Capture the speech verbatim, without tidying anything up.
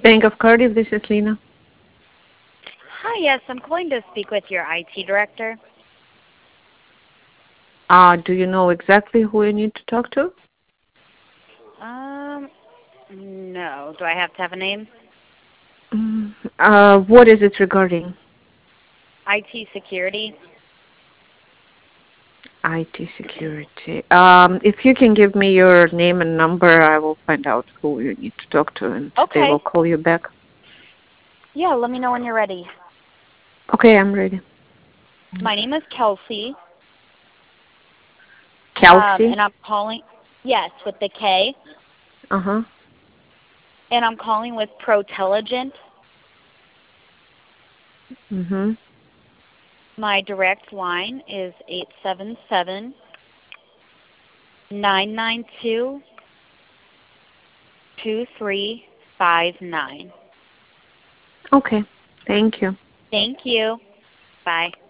Bank of Cardiff, this is Lena. Hi, yes, I'm calling to speak with your I T director. Uh, do you know exactly who you need to talk to? Um, no. Do I have to have a name? Mm, Uh, what is it regarding? I T security. I T security. Um, if you can give me your name and number, I will find out who you need to talk to, and they Okay. will call you back. Yeah, let me know when you're ready. Okay, I'm ready. My name is Kelsey, um, Kelsey? and I'm calling, yes, with the K, Uh-huh. and I'm calling with Protelligent. Mm-hmm. My direct line is eight seven seven, nine nine two, two three five nine. Okay. Thank you. Thank you. Bye.